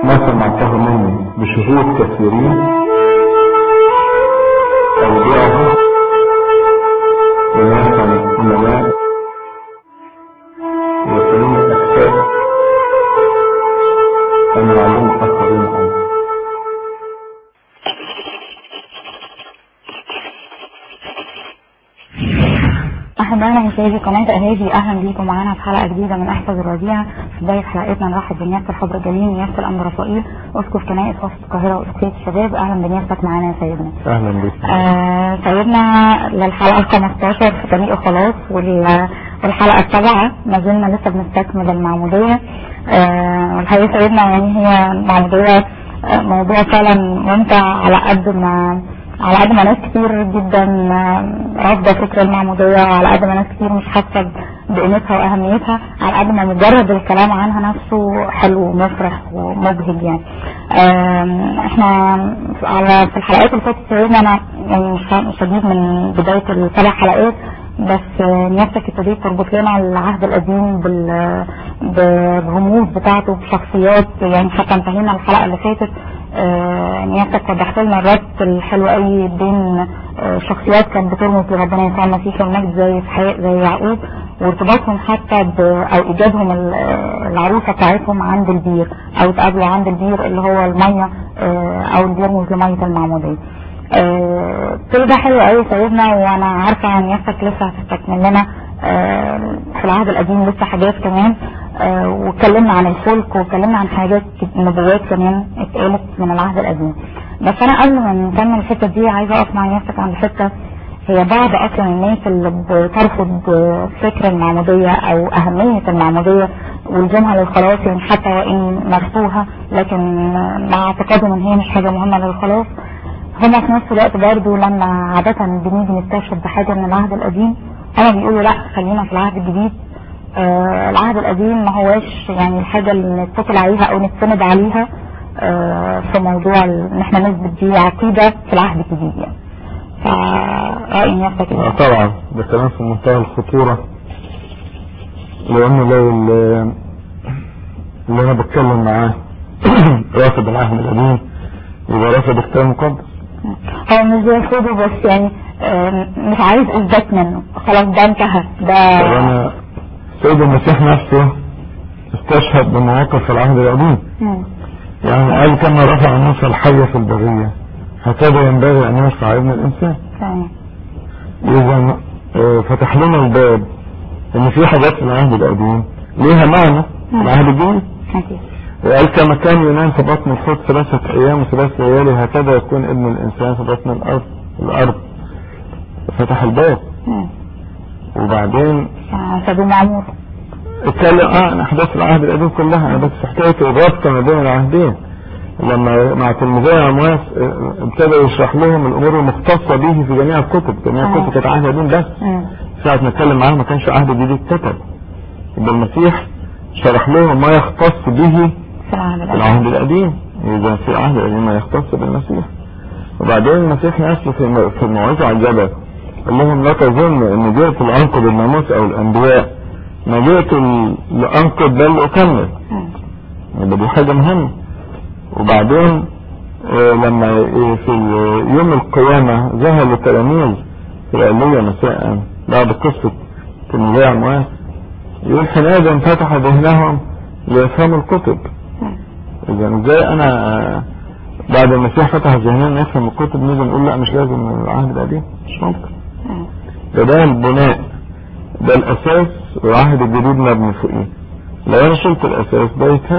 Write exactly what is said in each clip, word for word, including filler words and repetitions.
ما سمعته مني بشهود كثيرين أودعه وناسا أمناء يصلون الأكفاء أن يعلموا آخرين عنه. أحبائنا مشاهدي قناة أهادي، أهلا بيكم معانا في حلقة جديدة من أحفظ الربيع. في بداية حلقتنا نرحب بنيافة الحبر الجليل نيافة الأنبا رفائيل أسقف كنائس وسط القاهرة وأسقفية الشباب. أهلا بنيافتك معانا يا سيدنا. أهلا بك. آه سيدنا للحلقة الخمستاشر في طريق خلاص، والحلقة السابعة ما زلنا لسه بنستكمل المعمودية. آه والحقيقة سيدنا يعني هي المعمودية آه موضوع فعلا ممتع، على قد ما على قد ما ناس كتير جدا رافضه فكر المعموديه، وعلى قد ما ناس كتير مش حاسه بقيمتها واهميتها، على قد ما مجرد الكلام عنها نفسه حلو ومفرح ومبهج. يعني احنا على في الحلقات اللي فاتت سيدنا انا يعني مش هجيب من بدايه السبع حلقات، بس نيافتك ابتديت تربط لنا العهد القديم بالرموز بتاعته بشخصيات. يعني حتى انتهينا الحلقه اللي فاتت نيافتك وضحت لنا الربط الحلو قوي بين شخصيات كانت بترمز لربنا يسوع المسيح والمجد زي اسحاق زي يعقوب، وارتباطهم حتى او ايجادهم العروسه بتاعتهم عند البير، او اتقابلوا عند البير اللي هو الميه او اللي بيرمز لميه المعموديه. كل ده حلو قوي سيدنا، وانا عارفه ان نيافتك لسه هتستكمل لنا في العهد القديم لسه حاجات كمان. آه واتكلمنا عن الفلك واتكلمنا عن حاجات نبوات كمان اتقالت من العهد القديم. بس انا قبل ما نكمل الحته دي عايزه اقف مع نفسك عند حته هي بعض اصلا الناس اللي بترفض فكر المعموديه او اهميه المعموديه والجمعه للخلاص، يعني حتى وان مرسوها لكن مع اعتقادهم ان هي مش حاجه مهمه للخلاص. هما في نفس الوقت برضه لما عاده بنيجي نستشهد بحاجه من العهد القديم هما بيقولوا لا خلينا في العهد الجديد. آه العهد القديم ما هواش يعني الحاجة اللي نتكل عليها او نتسند عليها آه في موضوع ان احنا نثبت دي عقيدة في العهد الجديد. يعني فرأيي نفسك آه طبعا ده كلام في منتهى الخطورة، لانه لو اللي انا بتكلم معاه رافض العهد القديم يبقى رافض الكتاب المقدس. هو مش بيرفضه، بس يعني آه مش عايز اثبات منه، خلاص ده انتهى ده. انا سيد المسيح نفسه استشهد بمواقف العهد القديم، يعني قال كما رفع موسى الحية في البرية هكذا ينبغي ان يرفع ابن الانسان. اذا فتح لنا الباب ان في حاجات في العهد القديم ليها معنى في العهد الجديد. وقال كما كان ينام في بطن الحوت ثلاثة ايام وثلاث ليالي هكذا يكون ابن الانسان في بطن الارض الارض فتح الباب. وبعدين سبيل معمور اتكلم اه عن احداث العهد القديم كلها. انا بس حكايه الربط ما بين العهدين لما مع تلميذي عمواس ابتدى يشرح لهم الامور المختصه به في جميع الكتب. جميع الكتب كانت عهد قديم بس. ساعه ما اتكلم معاهم ما كانش عهد جديد كتب. يبقى المسيح شرح لهم ما يختص به في العهد القديم. اذا في العهد القديم ما يختص بالمسيح. وبعدين المسيح نفسه في الموعظه على الجبل قال لهم لا تظن ان جئت لانقض الناموس او الانبياء، ما جئت لانقض بل اكمل. يبقى دي حاجه مهمه. وبعدين آه لما آه في يوم القيامه ظهر للتلاميذ في العليه مساء بعد قصه تلميذي عمواس يقول حينئذ انفتح ذهنهم ليفهموا الكتب. اذا ازاي انا آه بعد المسيح فتح ذهننا نفهم الكتب نيجي نقول لا مش لازم العهد القديم؟ مش ممكن. ده ده البناء، ده الاساس والعهد الجديد مبني فوقيه. لو انا شلت الاساس ده يتهد.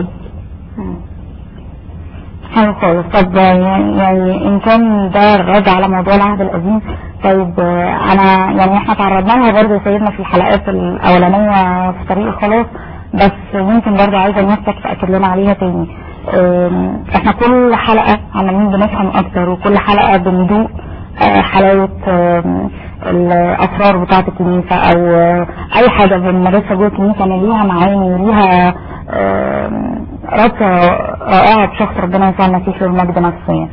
حلو خالص. طب يعني ان كان ده الرد على موضوع العهد القديم، طيب انا يعني احنا تعرضنا لها برضه سيدنا في الحلقات الاولانيه في طريق الخلاص، بس يمكن برضه عايزه نفسك تاكد لنا عليها تاني. احنا كل حلقه عمالين بنفهم اكتر، وكل حلقه بندوق حلاوه الاسرار بتاعه الكنيسه او اي حاجه بنمارسها جوه الكنيسه ليها معاني وليها رابطه رائعه بشخص ربنا يسوع المسيح والمجد نفسه.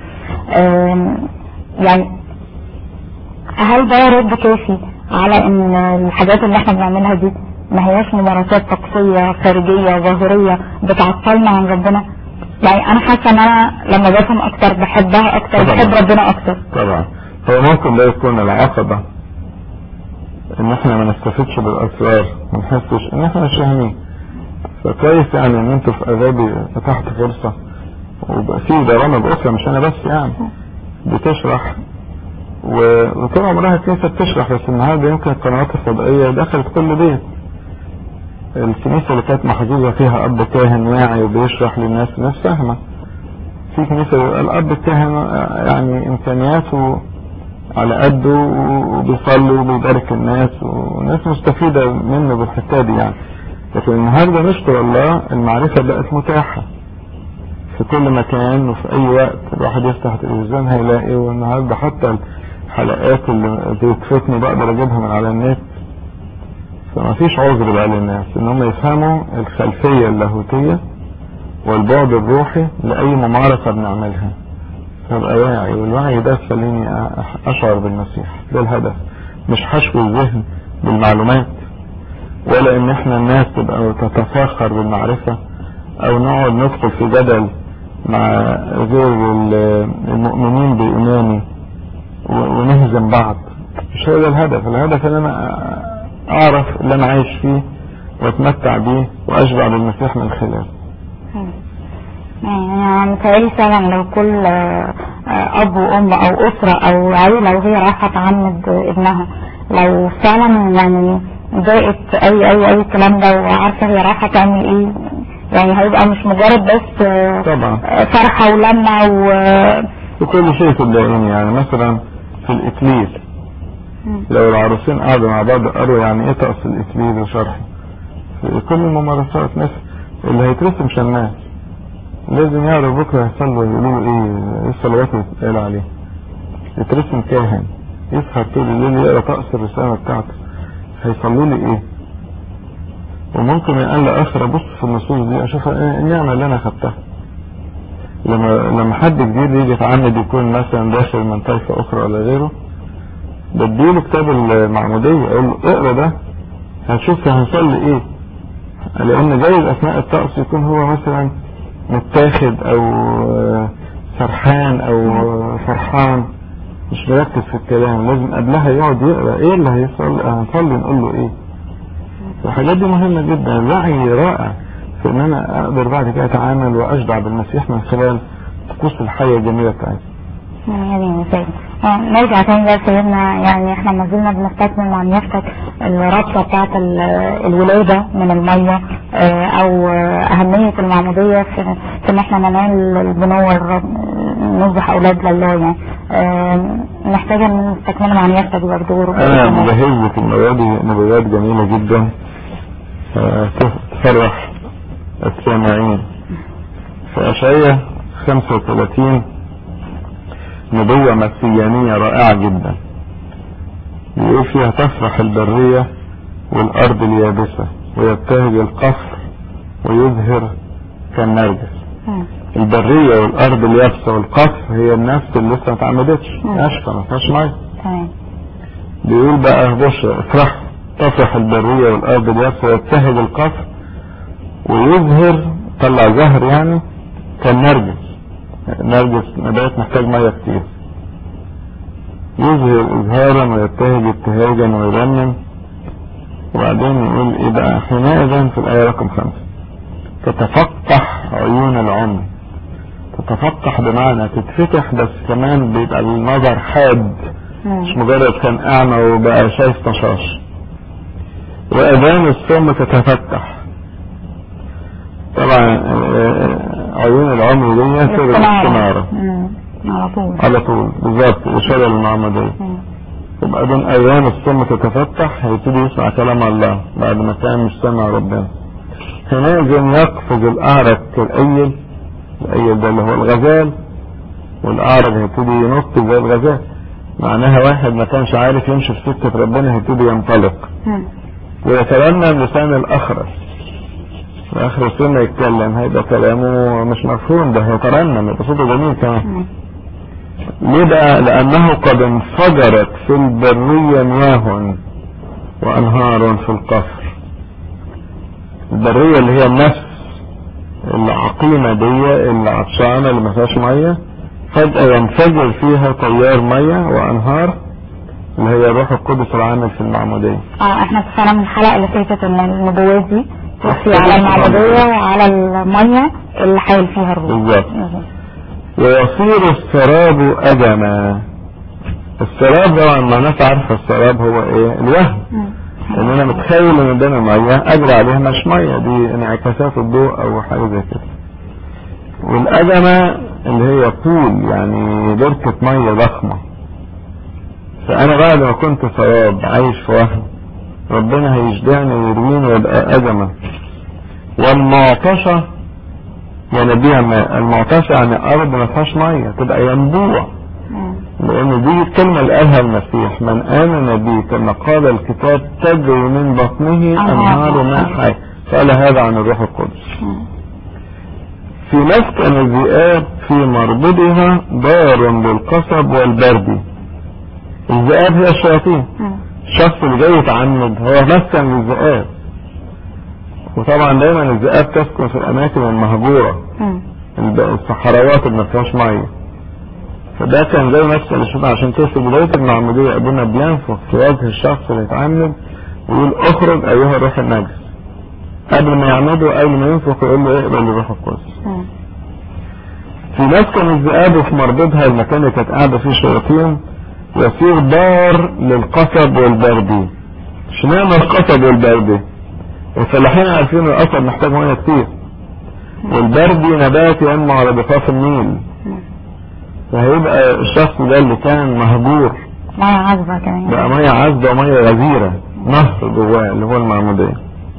يعني هل ده رد كافي على ان الحاجات اللي احنا بنعملها دي ما هياش ممارسات طقسيه خارجيه ظاهريه بتعطلنا عن ربنا؟ يعني انا حاسه ان انا لما بفهم اكتر بحبها اكتر، بحب ربنا اكتر. طبعا هو ممكن ده يكون العقبة ان احنا ما نستفدش بالاسرار، ما نحسش ان احنا مش فاهمين. فكويس يعني ان انتوا في اغابي فتحت فرصة وبقى في برامج اخرى مش انا بس يعني بتشرح، وطول عمرها الكنيسة بتشرح، بس النهارده يمكن القنوات الفضائية دخلت كل بيت. الكنيسة اللي كانت محجوزة فيها اب كاهن واعي وبيشرح للناس ناس فاهمة، في كنيسة الاب الكاهن يعني امكانياته على قده وبيصلي وبيبارك الناس والناس مستفيدة منه بالحكاية دي يعني. لكن النهارده نشكر الله المعرفة بقت متاحة في كل مكان وفي اي وقت، الواحد يفتح التلفزيون هيلاقي، والنهارده حتى الحلقات اللي بتفوتني بقدر اجيبها من على النت. فما فيش عذر بقى للناس ان هم يفهموا الخلفية اللاهوتية والبعد الروحي لأي ممارسة بنعملها، فبقى واعي، والوعي ده يخليني أشعر بالمسيح. ده الهدف، مش حشو الذهن بالمعلومات، ولا ان احنا الناس تبقى تتفاخر بالمعرفة او نقعد ندخل في جدل مع غير المؤمنين بإيماني ونهزم بعض. مش هو ده الهدف. الهدف ان انا اعرف اللي انا عايش فيه واتمتع بيه واشبع بالمسيح من خلاله. يعني متهيألي فعلا لو كل اب وام او اسرة او عيلة وهي رايحة تعمد ابنها، لو فعلا يعني ضاقت اي اي اي الكلام ده وعارفة هي رايحة تعمل ايه، يعني هيبقى مش مجرد بس طبعا فرحة ولمة و... وكل شيء تلاقيني. يعني مثلا في الإكليل لو العروسين قعدوا مع بعض قالوا يعني ايه طقس الإكليل وشرحه في كل الممارسات، نفس اللي هيترسم شماس لازم يعرف بكرة هيصلوا يقولوا ايه الصلوات اللي بتتقال عليه. يترسم كاهن يسهر طول الليل يقرا طقس الرسالة بتاعته، هيصلوا لي ايه؟ وممكن يقال اخر ابص في النصوص دي اشوف ايه النعمة اللي انا خدتها. لما لما حد جديد يجي يتعمد يكون مثلا داخل من طائفة اخرى ولا غيره، بديله كتاب المعمودية اقول له اقرا ده هنشوف هنصلي ايه، لان جايز اثناء الطقس يكون هو مثلا متاخد او سرحان او فرحان مش مركز في الكلام، لازم قبلها يقعد يقرا ايه اللي هيصلي هنصلي نقول له ايه. الحاجات دي مهمة جدا. الوعي رائع في ان انا اقدر بعد كده اتعامل واشبع بالمسيح من خلال طقوس الحياة الجميلة بتاعتي. جميل سيد. نرجع تاني بقى سيدنا، يعني احنا ما زلنا بنستكمل مع نيافتك الرابطة بتاعت الولادة من المية او اهمية المعمودية في ان احنا ننال البنوة نصبح اولاد لله. يعني محتاجة ان نستكمل مع نيافتك برضه. انا مجهز لك المواد نبوات جميلة جدا تفرح السامعين. في اشعياء خمسة وثلاثين نبوة مسيانية رائعة جدا، بيقول فيها تفرح البرية والأرض اليابسة ويبتهج القفر ويزهر كالنرجس. البرية والأرض اليابسة والقفر هي النفس اللي لسه ما اتعمدتش، ناشفة ما فيهاش مية. بيقول بقى بص افرح، تفرح البرية والأرض اليابسة ويبتهج القفر ويزهر، طلع زهر يعني كالنرجس. النرجس نبات محتاج مية كتير. يظهر إظهارا ويبتهج ابتهاجا ويرنم. وبعدين يقول ايه بقى حينئذ في الآية رقم خمسة تتفتح عيون العمي. تتفتح بمعنى تتفتح، بس كمان بيبقى النظر حاد، مش مجرد كان أعمى وبقى شايف طشاش. وأذان الصم تتفتح. طبعا عيون العمي دي سر الاستنارة على طول على طول بالظبط إشارة للمعمودية. يبقى بين أيام الصم تتفتح هيبتدي يسمع كلام الله بعد ما كان مش سامع ربنا. حينئذ يقفز الأعرج كالأيل. الأيل ده اللي هو الغزال، والأعرج هيبتدي ينط زي الغزال. معناها واحد ما كانش عارف يمشي في سكة ربنا هيبتدي ينطلق. ويترنم لسان الأخرس. اخر السنة يتكلم هيبقى كلامه مش مفهوم، ده هيترنم يبقى صوته جميل كمان. ليه بقى؟ لانه قد انفجرت في البرية مياه وانهار في القفر. البرية اللي هي النفس اللي العقيمة دي اللي عطشانة اللي ما فيهاش مية فجأة ينفجر فيها تيار مية وأنهار اللي هي روح القدس العامل في المعمودية. اه احنا اتفقنا من الحلقة اللي فاتت ان النبوات دي تحكي على المعمودية وعلى المية اللي حايل فيها الروح. بالظبط. ويصير السراب أجما. السراب طبعا ما الناس عارفة السراب هو ايه؟ الوهم. ان انا متخيل ان قدامي مية اجري عليها مش مية، دي انعكاسات الضوء او حاجة زي كده. والأجمة اللي هي طول يعني بركة مية ضخمة. فانا بعد ما كنت سراب عايش في وهم ربنا هيشجعني ويرويني ويبقى أجمة. والمعطشة ينبيع ماء. المعطشة يعني أرض ما فيهاش مية تبقى ينبوع، لأن دي الكلمة اللي قالها المسيح من آمن بي كما قال الكتاب تجري من بطنه أنهار ماء حي. قال هذا عن الروح القدس. في مسكن الذئاب في مربضها دار للقصب والبردي. الذئاب هي الشياطين. الشخص اللي جاي يتعمد هو مسكن للذئاب. وطبعا دايما الذئاب تسكن في الأماكن المهجورة الصحراوات اللي ما فيهاش ميه. فده كان زي مسكن الشيطان. عشان كده في بداية المعمودية ابونا بينفخ في وجه الشخص اللي يتعمد ويقول اخرج ايها الروح النجس. قبل ما يعمده قبل ما ينفخ يقول له اقبل الروح القدس. في مسكن الذئاب وفي مربضها المكان اللي كانت قاعده فيه شياطين يصير دار للقصب والبردي. اشمعنى القصب والبردي؟ الفلاحين عارفين القصب محتاج ميه كتير، والبردي نبات ينمو على ضفاف النيل. فهيبقى الشخص ده اللي كان مهجور ميه عذبه كمان بقى ميه عذبه وميه غزيره نهر جواه اللي هو المعموديه.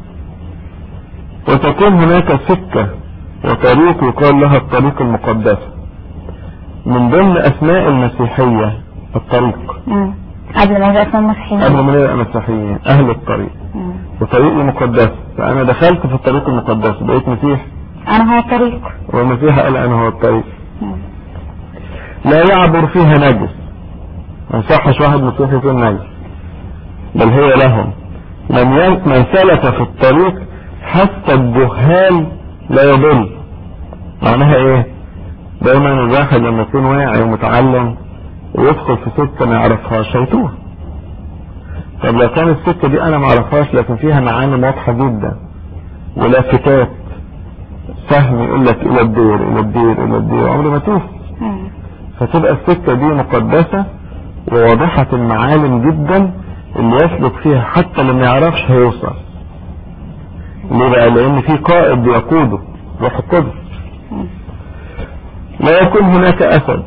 وتكون هناك سكه وطريق يقال لها الطريق المقدسه. من ضمن اسماء المسيحيه الطريق. امم قبل ما يبقى اسمه مسيحيين قبل ما يبقى مسيحيين اهل الطريق. وطريق المقدس. فانا دخلت في الطريق المقدس بقيت مسيح. انا هو الطريق. والمسيح قال انا هو الطريق. مم. لا يعبر فيها نجس. ما يصحش واحد مسيح يكون نجس، بل هي لهم. من من سلك في الطريق حتى الجهال لا يضل. معناها ايه؟ دايما الواحد لما يكون واعي ومتعلم ويدخل في سكه ما يعرفهاش هيتوه. طب لو كان السكه دي انا ما اعرفهاش لكن فيها معاني واضحه جدا ولافتات سهم يقول لك الى الدير الى الدير الى الدير عمري ما توه. فتبقى السكه دي مقدسه وواضحه المعالم جدا اللي يسلك فيها حتى اللي ما يعرفش هيوصل. ليه بقى؟ لان في قائد بيقوده روح القدس. لا يكون هناك اسد.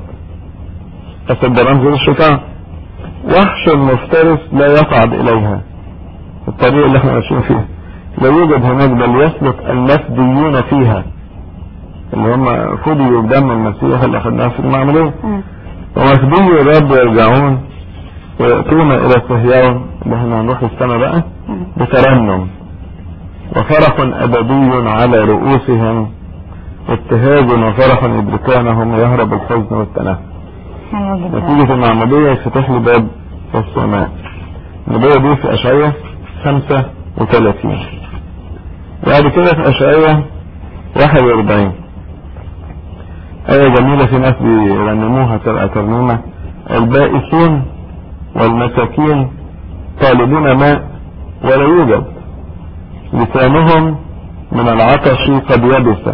اسد ده رمز الشيطان. وحش مفترس لا يصعد اليها. الطريق اللي احنا ماشيين فيه لا يوجد هناك، بل يسلك المفديون فيها اللي هم فديوا بدم المسيح اللي اخذناه في المعمودية. ومفدي الرب يرجعون ويأتون الى صهيون اللي احنا هنروح السماء بقى بترنم وفرح ابدي على رؤوسهم ابتهاج وفرح يدركانهم يهرب الحزن والتنهد. نتيجة المعمودية يفتح لي باب في السماء. النبوة دي في اشعياء خمسة وثلاثين. بعد كده في اشعياء واحد واربعين آية جميلة في ناس بيرنموها تبقى ترنيمة. البائسون والمساكين طالبون ماء ولا يوجد، لسانهم من العطش قد يبس.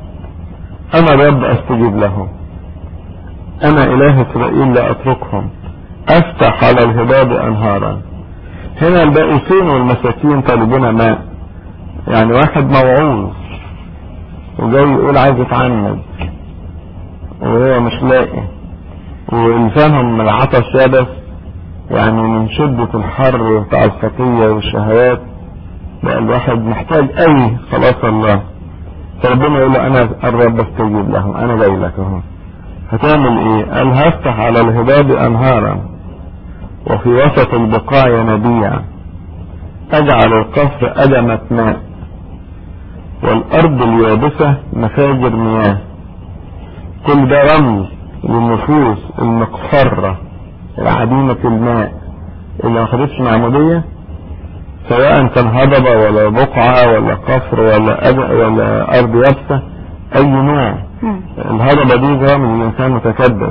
أنا رب أستجيب لهم، أنا إله إسرائيل لا أتركهم، أفتح على الهضاب أنهارا. هنا البائسين والمساكين طالبون ماء، يعني واحد موعوظ وجاي يقول عايز يتعمد وهو مش لاقي ولسانهم من العطش يبس، يعني من شدة الحر بتاع الخطية والشهوات بقى الواحد محتاج أي خلاص الله. فربنا يقول له أنا الرب استجيب لهم، أنا جاي لك اهو. هتعمل إيه؟ قال هفتح على الهضاب أنهارا وفي وسط البقاع ينابيع، أجعل القصر أدمة ماء والأرض اليابسة مفاجر مياه. كل ده رمز للنفوس المقفرة العديمة الماء اللي ما خدتش معمودية، سواء كان هضبة ولا بقعة ولا قفر ولا أد... ولا أرض يابسة، اي نوع. الهضبة دي رمز الانسان متكبر،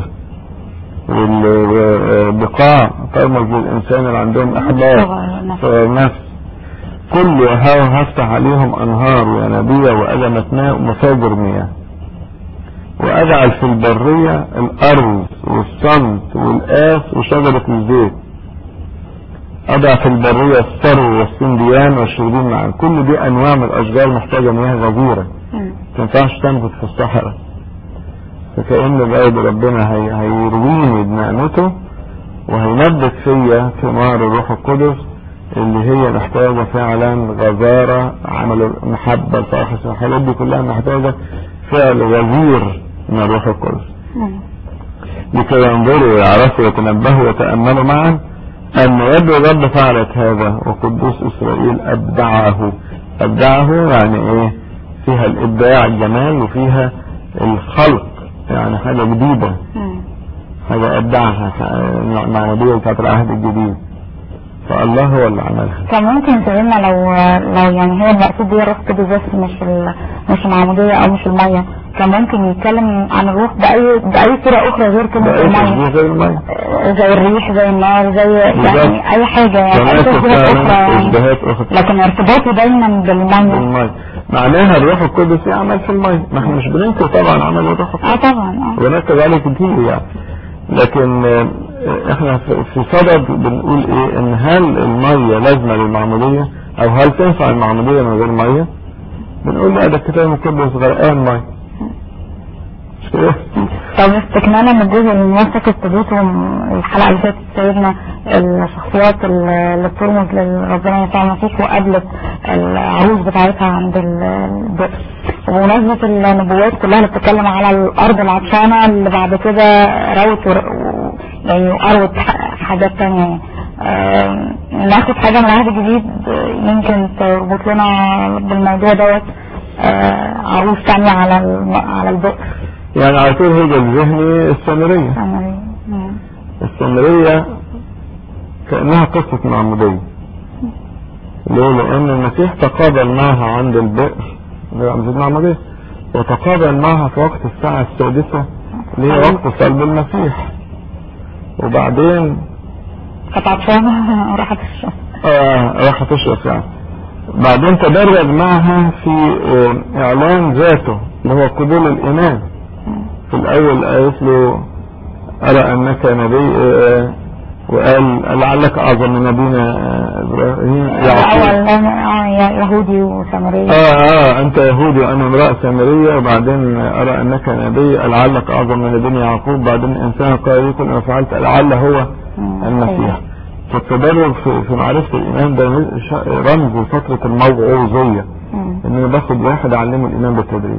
والبقاع ترمز للانسان اللي عندهم احباب نفس. كل وهاو هفتح عليهم انهار وينابيع وألمة ماء ومفاجر مياه، واجعل في البرية الارز والصمت والآس وشجرة الزيت. اضع في البرية الثرو والسنديان والشربين معا. كل دي انواع من الاشجار محتاجة مياه غزيرة، متنفعش تنبت في الصحراء. فكأن بقى ربنا هي هيرويني بنعمته وهينبت فيا ثمار الروح القدس اللي هي محتاجة فعلا غزارة، عمل محبة، الفرح، الحاجات دي كلها محتاجة فعل غزير من الروح القدس. لكي ينظروا ويعرفوا ويتنبهوا ويتأملوا معا أن يد الرب فعلت هذا وقدوس إسرائيل أبدعه. أبدعه يعني إيه؟ فيها الإبداع الجمال وفيها الخلق، يعني حاجة جديدة، حاجة أبدعها المعمودية بتاعت العهد الجديد، فالله هو اللي عملها. كان ممكن تقولنا لو لو يعني هي المقصود دي الروح كده بس مش ال... مش المعمودية أو مش المية، كان ممكن يتكلم عن الروح بأي بأي صورة أخرى غير كلمة المية، زي المية، زي الريح، زي النار، زي يعني أي حاجة، يعني أي تشبيهات أخرى يعني. لكن ارتباطه دايما بالمية. بالمية معناها الروح القدس يعمل في المية. ما احنا مش بننكر طبعا عمل الروح القدس. اه طبعا. اه ونكر عليه كتير يعني، لكن احنا في صدد بنقول ايه؟ ان هل المية لازمة للمعمودية او هل تنفع المعمودية من غير مية؟ بنقول لا، ده الكتاب المقدس غرقان مية. طب استكمالا من الجزء اللي الناس ابتديته الحلقة اللي فاتت سيدنا الشخصيات اللي بترمز لربنا يسوع المسيح وقابلت العروس بتاعتها عند البئر، وبمناسبة النبوات كلها اللي بتتكلم على الأرض العطشانة اللي بعد كده روت و... يعني وقروت حاجات تانية. آه... ناخد حاجة من العهد الجديد يمكن تربط لنا بالموضوع دوت. آه... عروس تانية على ال... على البئر، يعني على طول هيجي الذهني السامرية. السامرية كأنها قصة معمودية. ليه؟ لأن المسيح تقابل معها عند البئر رمز المعمودية، وتقابل معها في وقت الساعة السادسة اللي هي وقت صلب المسيح، وبعدين كانت عطشانة راحت تشرب. اه راحت تشرب يعني. بعدين تدرج معها في اه اعلان ذاته اللي هو قبول الايمان. في الاول قالت له ارى انك نبي، اه وقال لعلك اعظم من نبينا ابراهيم يعقوب. اه يهودي وسامرية. اه اه انت يهودي وانا امرأة سامرية، وبعدين ارى انك نبي لعلك اعظم من نبينا يعقوب. بعدين انسان قال يكون انا فعلت لعل هو المسيح. فالتدرج في, في معرفة الايمان ده رمز فترة الموعوظية، ان انا باخد واحد اعلمه الايمان بالتدريج.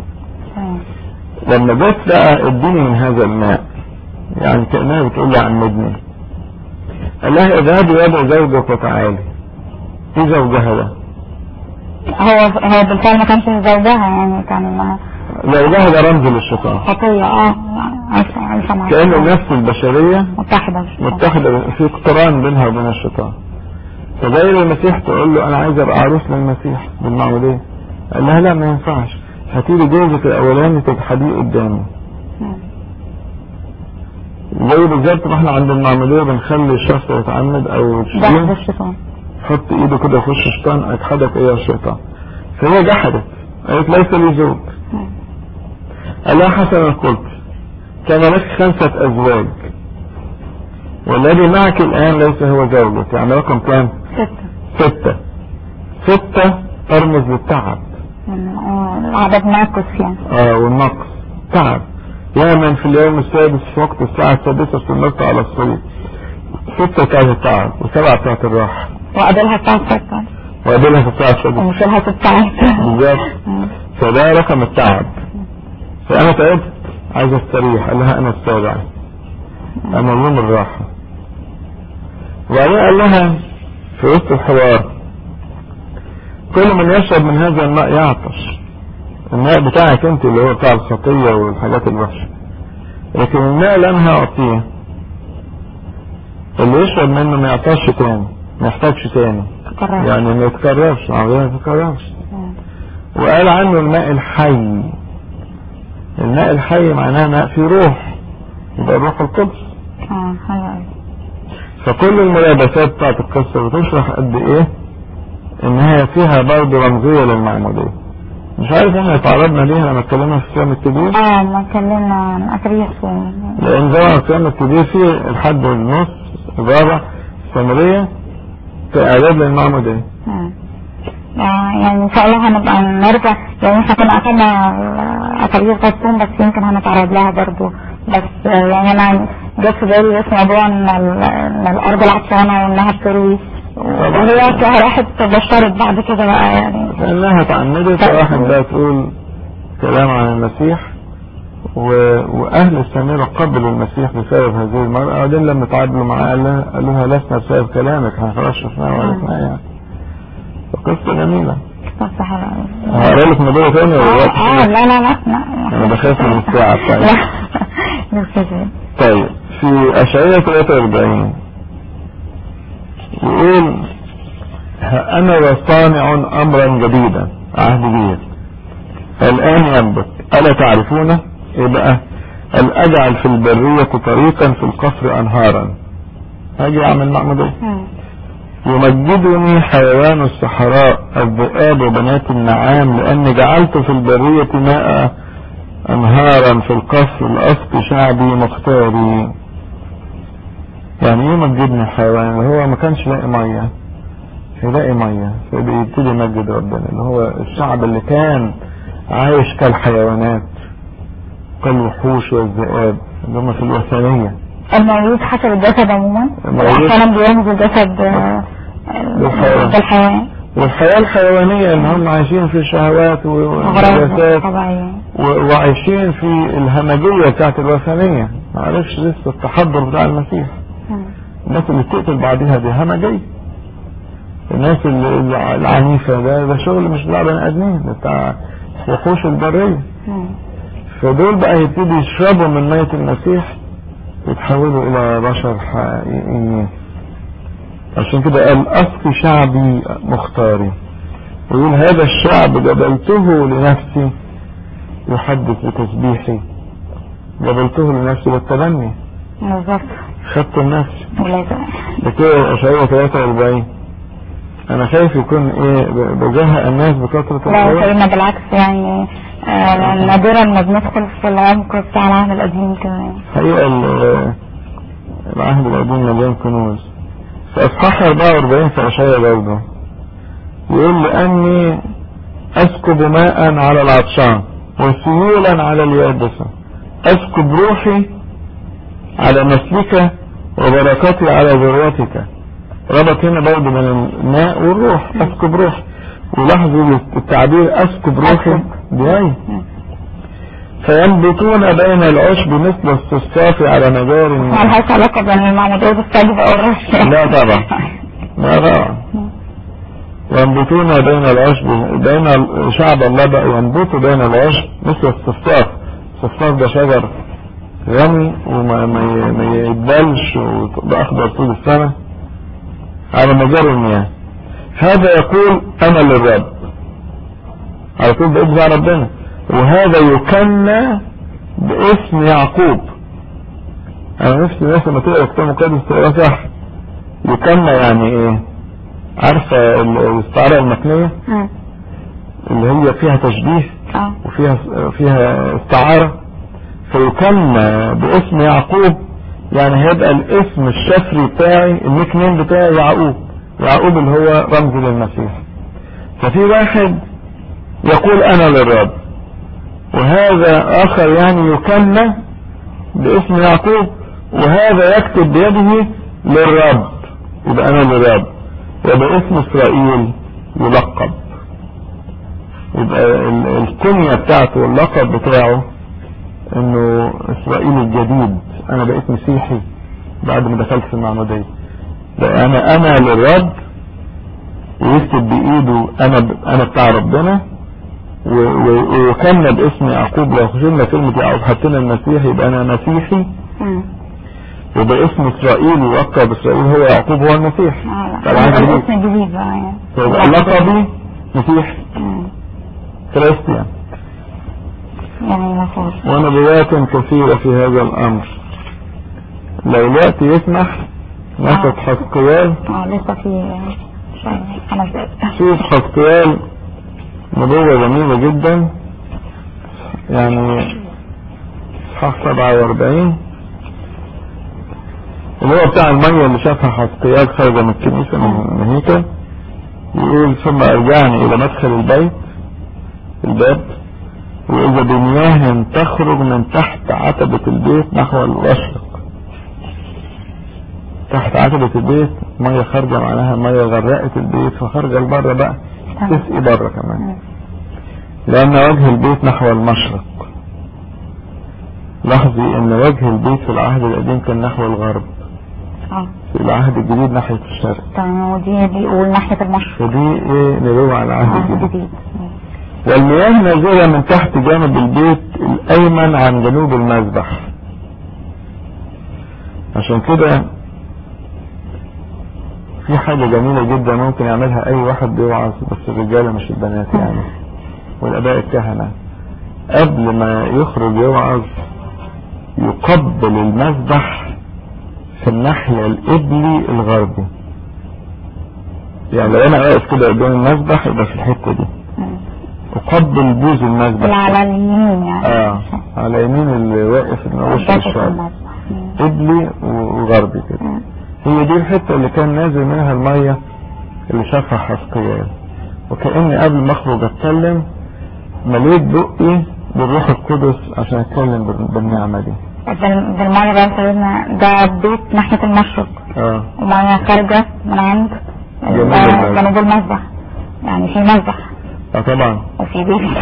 لما جت بقى اديني من هذا الماء، يعني كأنها بتقول لي عمدني، قال لها اذهبي وادعي زوجك وتعالي. ايه زوجها ده؟ هو هو بالفعل ما كانش زوجها، يعني كان زوجها ده رمز للشيطان، خطية. اه كأن النفس البشرية متحدة متحدة في اقتران بينها وبين الشيطان. فجاي المسيح تقول له انا عايز ابقى عروس للمسيح بالمعمودية. قال لها لا ما ينفعش، هاتيلي جوزك الاولاني تجحديه قدامي. زي بالظبط ما احنا عند المعمودية بنخلي الشخص يتعمد او جحد الشيطان، حط ايده كده في وش الشيطان، اجحدك ايه يا الشيطان. فهي جحدت، قالت ليس لي زوج. قال لها حسنا قلت، كان لك خمسة ازواج والذي معك الان ليس هو زوجك. يعني رقم كام؟ ستة. ستة ستة ترمز للتعب، العدد ناقص يعني. اه والنقص تعب. يا من في اليوم السادس في وقت الساعة السادسة استمرت على الصليب. ستة بتاعت التعب وسبعة بتاعت الراحة، وقابلها بتاعت ستة وقابلها في الساعة السادسة ومثلها ستة بالظبط. فده رقم التعب. فأنا تعبت عايز استريح، قال لها أنا السابع، أنا يوم الراحة. وبعدين قال لها في وسط الحوار كل من يشرب من هذا الماء يعطش. الماء بتاعك انت اللي هو بتاع الخطية والحاجات الوحشة، لكن الماء اللي انا هعطيه اللي يشرب منه ما يعطش تاني، ما يحتاجش تاني، يعني ما يتكررش، ما يتكررش. وقال عنه الماء الحي الماء الحي معناه ماء فيه روح، يبقى الروح القدس. اه حلو. فكل الملابسات بتاعت القصة بتشرح قد ايه انها فيها برضه رمزية للمعمودية. مش عارف احنا اتعرضنا ليها لما اتكلمنا في الصيام الكبير. اه ما اتكلمنا عن اتريس. لان زي الصيام الكبير فيه الحد والنص الرابع السامرية كإعداد للمعمودية. اه يعني ان شاء الله هنبقى نرجع، يعني احنا كنا اخدنا اتريس غصون بس يمكن هنتعرض لها برضه. بس يعني انا جت في بالي بس موضوع ان الارض العطشانة وانها بتروي، وهي راحت بشرت بعد كده بقى يعني لانها تعمدت واحد بقى تقول كلام عن المسيح و... واهل السامرة قبلوا المسيح بسبب هذه المرأة، بعدين لما تعادلوا معاه قال لها لسنا بسبب كلامك، احنا خلاص شفناه وعرفناه يعني. قصة جميلة. قصة حلوة. هقرا لك موضوع ثاني ولا اه اه لا لا لا انا بخاف من الساعة بتاعتي. طيب في اشعياء ثلاثة وأربعين يقول أنا وصانع أمرا جديدا، عهد جديد الآن ينبت ألا تعرفونه؟ إيه بقى؟ أن أجعل في البرية طريقا في القصر أنهارا. هاجي أعمل معمودية. يمجدني حيوان الصحراء الذئاب وبنات النعام لأني جعلت في البرية ماء أنهارا في القصر لأسقي شعبي مختاري. يعني ايه يمجدني حيوان؟ اللي هو ما كانش لاقي ميه يلاقي ميه فبيبتدي يمجد ربنا، اللي هو الشعب اللي كان عايش كالحيوانات كالوحوش والذئاب اللي هم في الوثنية. المولود حسب الجسد عموما احيانا بيرمز الجسد بالحيوان والحياة الحيوانية ان هم عايشين في الشهوات والنجاسات وعايشين في الهمجية بتاعت الوثنية. ما عرفش لسه التحضر بتاع المسيح. الناس اللي بتقتل بعضها دي همجية. الناس العنيفة ده ده شغل مش بتاع بني ادمين، ده بتاع وحوش البرية. فدول بقى يبتدي يشربوا من مية المسيح يتحولوا الى بشر حقيقيين. عشان كده قال أسقي شعبي مختاري، ويقول هذا الشعب جبلته لنفسي يحدث بتسبيحي. جبلته لنفسي بالتبني، بالظبط خدت النفس. ده كده أشعياء ثلاثة وأربعين. انا خايف يكون ايه بجاه الناس بكثرة الحوار. لا سيدنا بالعكس يعني آه نادرا ما بندخل في العمق بتاع العهد القديم كمان. حقيقة العهد القديم مليان كنوز. في اصحاح أربعة وأربعين في أشعياء برضه يقول لاني اسكب ماء على العطشان وسيولا على اليابسة، اسكب روحي على نسلك وبركاتي على ذريتك. ربط هنا برضه بين الماء والروح، اسكب روحي. ولاحظوا التعبير اسكب روحي بأي فينبتون بين العشب مثل الصفاف على مجاري النهر. ما لهاش علاقة بين المعمودية بالصليب او الرش. لا طبعا لا طبعا. ينبتون بين العشب، بين شعب الله بقى ينبت بين العشب مثل الصفاف. الصفاف ده شجر غني وما ما يتبلش ويبقى اخضر طول السنة على مجاري المياه. هذا يقول انا للرب، على طول بقيت بتاع ربنا. وهذا يكنى باسم يعقوب. انا نفسي الناس لما تقرا كتاب مقدس تقرا صح. يكنى يعني ايه؟ عارفه الاستعاره المكنيه اللي هي فيها تشبيه وفيها فيها استعاره. فيكنى باسم يعقوب يعني هيبقى الاسم الشفري بتاعي، النيك نيم بتاعي يعقوب. يعقوب اللي هو رمز للمسيح. ففي واحد يقول انا للرب، وهذا اخر يعني يكنى باسم يعقوب، وهذا يكتب بيده للرب يبقى انا للرب، وباسم اسرائيل يلقب. يبقى الكنية بتاعته واللقب بتاعه انه اسرائيل الجديد. انا بقيت مسيحي بعد ما دخلت في المعمودية. انا انا للرب ويكتب بايده انا انا بتاع ربنا، وكان باسم يعقوب. لو خشينا كلمة يعقوب حطينا المسيح يبقى انا مسيحي. وباسم اسرائيل يلقب اسرائيل هو يعقوب هو المسيح. طبعا الاسم الجديد بقى يبقى لقبي مسيح كريستيان. يعني ما فيهوش. ونبوات كثيرة في هذا الأمر. لو الوقت يسمح ناخد حزقيال. اه لسه في شوية خمس دقايق. شوف حزقيال نبوة جميلة جدا، يعني اصحاح سبعة واربعين اللي هو بتاع المية اللي شافها حزقيال خارجة من الكنيسة من هيكل. يقول ثم أرجعني إلى مدخل البيت الباب، وإذا بمياه تخرج من تحت عتبة البيت نحو المشرق. تحت عتبة البيت مية خارجة، معناها مية غرقت البيت فخارجة لبره بقى تسقي بره كمان، لأن وجه البيت نحو المشرق. لاحظي ان وجه البيت في العهد القديم كان نحو الغرب، اه في العهد الجديد ناحية الشرق. تمام. ودي بيقول ناحية المشرق، فدي ايه نبوة على العهد الجديد. الجديد. والمياه نازلة من تحت جانب البيت الايمن عن جنوب المذبح. عشان كده في حاجة جميلة جدا ممكن يعملها اي واحد بيوعظ، بس الرجالة مش البنات يعني، والاباء الكهنة قبل ما يخرج يوعظ يقبل المذبح في الناحية القبلي الغربي. يعني لو انا واقف كده قدام المذبح يبقى في الحتة دي اقبل بوز المذبح على اليمين يعني. اه على يمين اللي واقف ان هو وش الشعب، قبلي وغربي كده. هي دي الحتة اللي كان نازل منها المية اللي شافها حزقيال. وكأني قبل ما اخرج اتكلم مليت بقي بالروح القدس عشان اتكلم بالنعمة دي. بالمية بقى سيدنا ده بيت ناحية المشرق، اه ومية خارجة من عند جنوب المذبح، يعني في مذبح. اه طبعا. وفي بيت.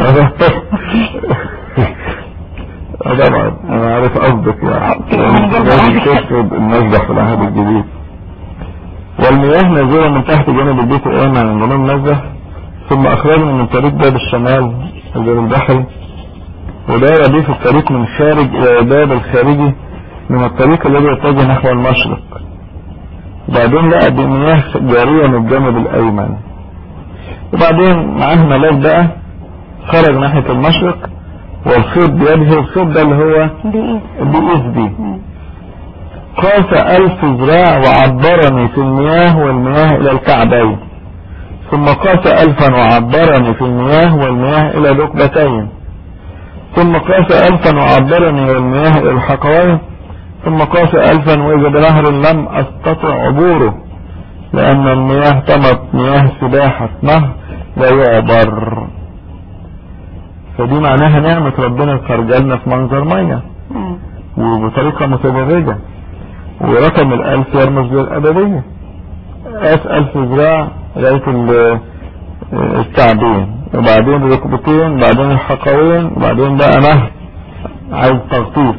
اه طبعا انا عارف قصدك يعني لازم تشرب المذبح في العهد الجديد. والمياه نازلة من تحت جانب البيت الآمن عن جنوب المذبح، ثم اخرجنا من طريق باب الشمال الباب البحري، ودار بيه في الطريق من خارج الى الباب الخارجي من الطريق الذي يتجه نحو المشرق. وبعدين لقى بمياه جارية من الجانب الايمن. وبعدين معاه ملاك بقى خرج ناحية المشرق والخيط بيده، الخيط ده اللي هو بيقيس بيه. قاس الف ذراع وعبرني في المياه والمياه الى الكعبين، ثم قاس الفا وعبرني في المياه والمياه الى الركبتين، ثم قاس الفا وعبرني والمياه الى الحقوين، ثم قاس الفا واذا بنهر لم استطع عبوره لان المياه طمت مياه سباحة نهر لا يعبر. فدي معناها نعمة ربنا خرجلنا في منظر مية وبطريقة متدرجة، ورقم الالف يرمز للابدية. قاس الف ذراع لغاية الكعبين، وبعدين الركبتين، بعدين الحقوين، وبعدين بقى نهر عايز تغطيس.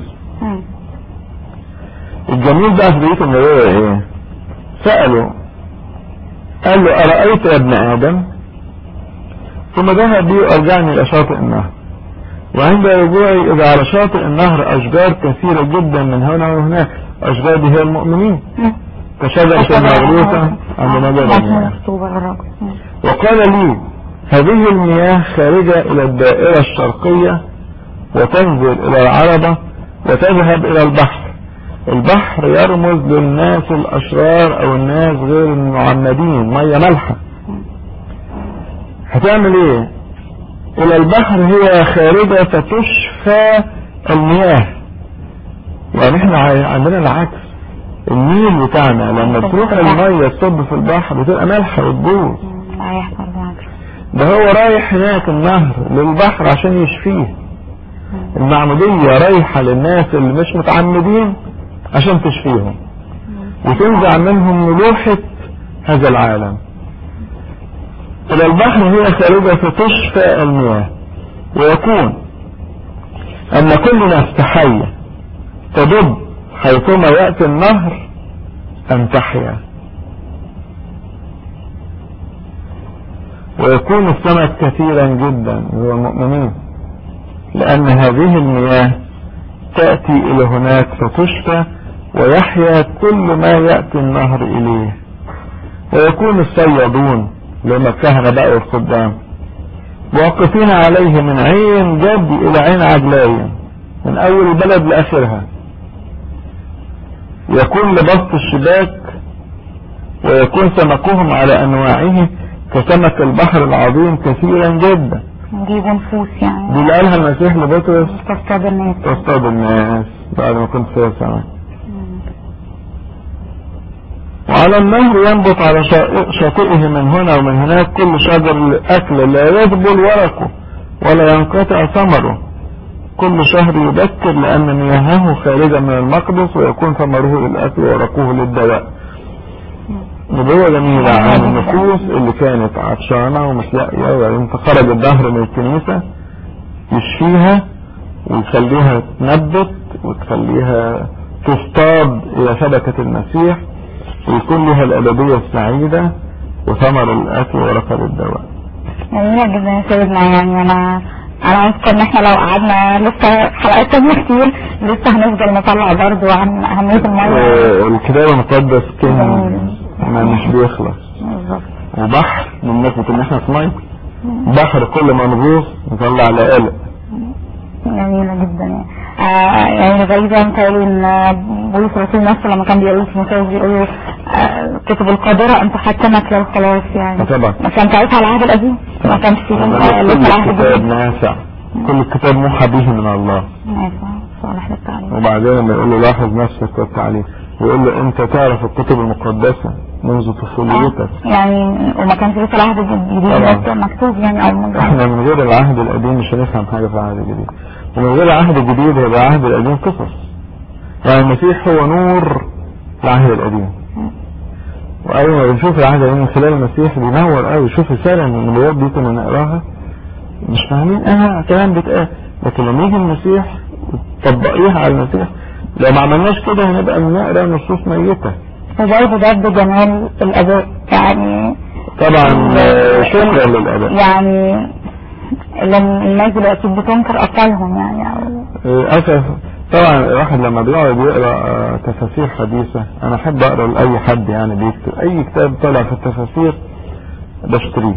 الجميل بقى في بيت النبوة ايه؟ سأله قال له أرأيت يا ابن آدم؟ ثم ذهب بي وأرجعني إلى شاطئ النهر، وعند رجوعي إذا على شاطئ النهر أشجار كثيرة جدا من هنا وهناك. أشجار دي هي المؤمنين كشجرة مغروسة عند مجرى المياه. وقال لي هذه المياه خارجة إلى الدائرة الشرقية وتنزل إلى العربة وتذهب إلى البحر. البحر يرمز للناس الأشرار أو الناس غير المعمدين، مية ملحة. هتعمل ايه؟ إلى البحر هي خارجة فتشفى المياه. يعني احنا عندنا العكس، النيل بتاعنا لما بتروح المية تصب في البحر بتبقى ملحة وتبوظ. ده هو رايح هناك النهر للبحر عشان يشفيه. المعمودية رايحة للناس اللي مش متعمدين عشان تشفيهم وتنزع منهم ملوحة هذا العالم. إلى البحر هي خارجة فتشفى المياه، ويكون أن كل نفس حية تدب حيثما يأتي النهر أن تحيا. ويكون السمك كثيرا جدا هو المؤمنين، لأن هذه المياه تأتي إلى هناك فتشفى ويحيا كل ما يأتي النهر إليه. ويكون الصيادون لما الكهنة بقى والخدام واقفين عليه من عين جد الى عين عجلاية، من اول البلد لاخرها، يكون لبسط الشباك ويكون سمكهم على انواعه كسمك البحر العظيم كثيرا جدا. نجيب نفوس يعني. دي اللي قالها المسيح لبطرس، تصطاد الناس تصطاد الناس بعد ما كنت فيها سمك. وعلى النهر ينبت على شاطئه من هنا ومن هناك كل شجر الأكل لا يذبل ورقه ولا ينقطع ثمره، كل شهر يبكر لأن مياهه خارجة من المقدس ويكون ثمره للأكل ورقه للدواء. نبوة جميلة عن النفوس اللي كانت عطشانة ومش لاقية، وبعدين خرج الدهر من الكنيسة يشفيها ويخليها تنبت وتخليها تصطاد إلى شبكة المسيح، ويكون لها الأبدية السعيدة وثمر الأكل ورقة للدواء. جميلة جدا يا سيدنا. يعني أنا أنا أذكر إن إحنا لو قعدنا لسه حلقات تانية كتير لسه هنفضل نطلع برضه عن أهمية المية. الكتاب المقدس كان ما مش بيخلص، وبحر من نسبة إن إحنا في مية، بحر كل ما نغوص نطلع لقالق. جميلة جدا يعني. آه يعني غريبة متهيألي ان بولس الرسول نفسه لما كان بيقول في متى بيقول آه كتب القادرة ان تحكمك للخلاص يعني. طبعا. ما كان ساعتها على العهد القديم، ما كانش فيه لسه العهد الجديد. نافع، كل الكتاب موحى به من الله. نافع صالح للتعليم. وبعدين لما يقول له لاحظ نفسك والتعليم، يقول له انت تعرف الكتب المقدسة منذ طفوليتك. يعني وما كانش لسه العهد الجديد مكتوب يعني. او احنا من غير العهد القديم مش هنفهم حاجة في العهد الجديد، ومن غير العهد الجديد هيبقى العهد القديم قصص. يعني المسيح هو نور العهد القديم، واول ما بنشوف العهد القديم من خلال المسيح بينور قوي. شوف رسالة من النبوات دي كنا نقراها مش فاهمين ايه كلام بيتقال، لكن لما يجي المسيح وتطبقيها على المسيح، لو ما عملناش كده هنبقى بنقرا نصوص ميتة. وبرضه ده بجمال الاداء يعني. طبعا شكرا للاداء يعني الناس دلوقتي بتنكر أقوالهم يعني. أسف طبعا. الواحد لما بيقعد يقرأ تفاسير حديثة، أنا أحب أقرأ لأي حد يعني بيكتب أي كتاب طلع في التفاسير بشتريه،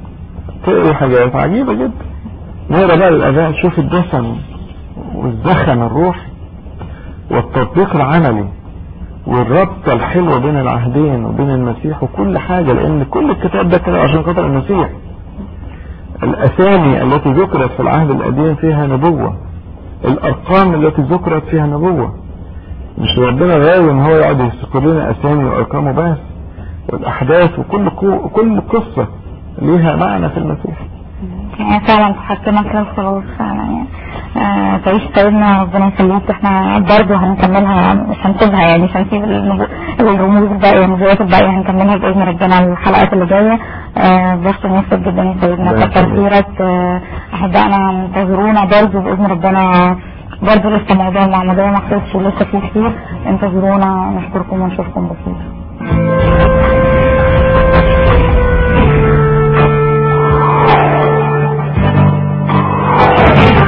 تقرأ حاجات عجيبة جدا. نقرأ بقى الأداء، تشوف الدسم والزخم الروحي والتطبيق العملي والربطة الحلوة بين العهدين وبين المسيح وكل حاجة، لأن كل الكتاب ده كده عشان خاطر المسيح. الأسامي التي ذكرت في العهد القديم فيها نبوة، الأرقام التي ذكرت فيها نبوة. مش ربنا غاوي ان هو يقعد يذكر لنا أسامي وأرقام بس، والأحداث وكل كل قصة ليها معنى في المسيح. يعني فعلا تحكمك للخلاص فعلا يعني. آه تعيش سيدنا ربنا يخليك. احنا برضه هنكملها مش هنسيبها يعني، مش هنسيب الرموز الباقية النبوات الباقية، هنكملها بإذن ربنا الحلقات اللي جاية. آه بس نفسك جدا يا سيدنا، كتر خيرك. آه أحبائنا منتظرونا برضه بإذن ربنا، برضه لسه موضوع مع موضوع ما خلصش ولسه فيه كتير. انتظرونا، نشكركم ونشوفكم بخير.